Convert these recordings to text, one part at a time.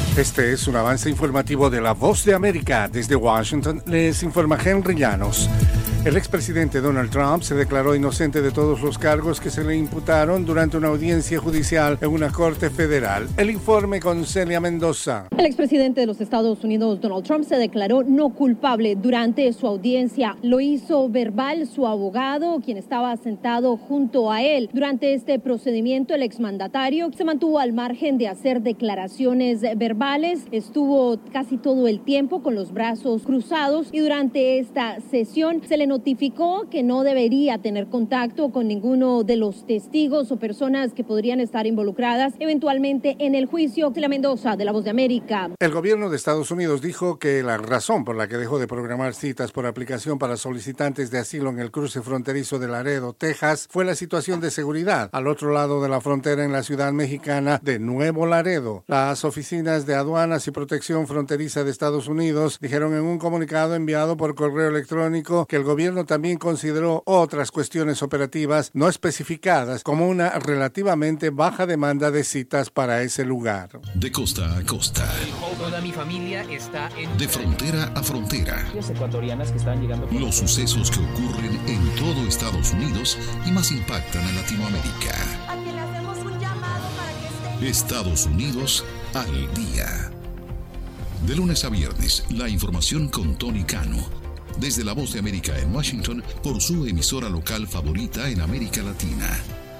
Este es un avance informativo de La Voz de América. Desde Washington les informa Henry Llanos. El expresidente Donald Trump se declaró inocente de todos los cargos que se le imputaron durante una audiencia judicial en una corte federal. El informe con Celia Mendoza. El expresidente de los Estados Unidos, Donald Trump, se declaró no culpable durante su audiencia. Lo hizo verbal su abogado, quien estaba sentado junto a él. Durante este procedimiento, el exmandatario se mantuvo al margen de hacer declaraciones verbales. Estuvo casi todo el tiempo con los brazos cruzados y durante esta sesión se le notificó que no debería tener contacto con ninguno de los testigos o personas que podrían estar involucradas eventualmente en el juicio. Celia Mendoza, de La Voz de América. El gobierno de Estados Unidos dijo que la razón por la que dejó de programar citas por aplicación para solicitantes de asilo en el cruce fronterizo de Laredo, Texas, fue la situación de seguridad al otro lado de la frontera en la ciudad mexicana de Nuevo Laredo. Las oficinas de aduanas y protección fronteriza de Estados Unidos dijeron en un comunicado enviado por correo electrónico que el gobierno también consideró otras cuestiones operativas no especificadas como una relativamente baja demanda de citas para ese lugar. De costa a costa. Toda mi familia está en... De frontera a frontera. Ecuatorianas que están llegando... Los sucesos que ocurren en todo Estados Unidos y más impactan a Latinoamérica. Aquí le hacemos un llamado para que esté... Estados Unidos al día. De lunes a viernes, la información con Tony Cano. Desde La Voz de América en Washington, por su emisora local favorita en América Latina.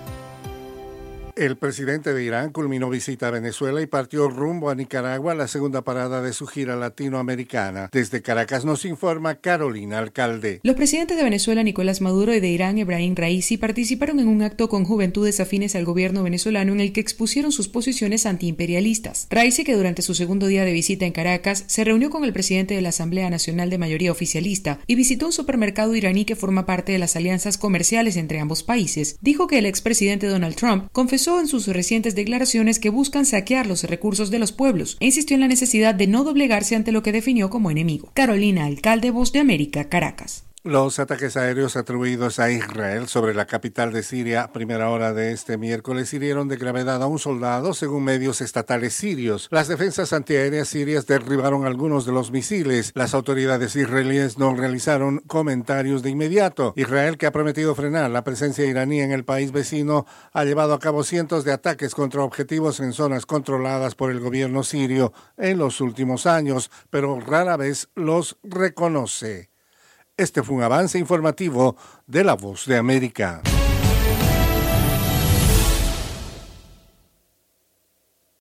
El presidente de Irán culminó visita a Venezuela y partió rumbo a Nicaragua, la segunda parada de su gira latinoamericana. Desde Caracas nos informa Carolina Alcalde. Los presidentes de Venezuela, Nicolás Maduro, y de Irán, Ebrahim Raisi, participaron en un acto con juventudes afines al gobierno venezolano en el que expusieron sus posiciones antiimperialistas. Raisi, que durante su segundo día de visita en Caracas, se reunió con el presidente de la Asamblea Nacional de mayoría oficialista y visitó un supermercado iraní que forma parte de las alianzas comerciales entre ambos países. Dijo que el expresidente Donald Trump confesó en sus recientes declaraciones que buscan saquear los recursos de los pueblos e insistió en la necesidad de no doblegarse ante lo que definió como enemigo. Carolina Alcalde, Voz de América, Caracas. Los ataques aéreos atribuidos a Israel sobre la capital de Siria a primera hora de este miércoles hirieron de gravedad a un soldado, según medios estatales sirios. Las defensas antiaéreas sirias derribaron algunos de los misiles. Las autoridades israelíes no realizaron comentarios de inmediato. Israel, que ha prometido frenar la presencia iraní en el país vecino, ha llevado a cabo cientos de ataques contra objetivos en zonas controladas por el gobierno sirio en los últimos años, pero rara vez los reconoce. Este fue un avance informativo de La Voz de América.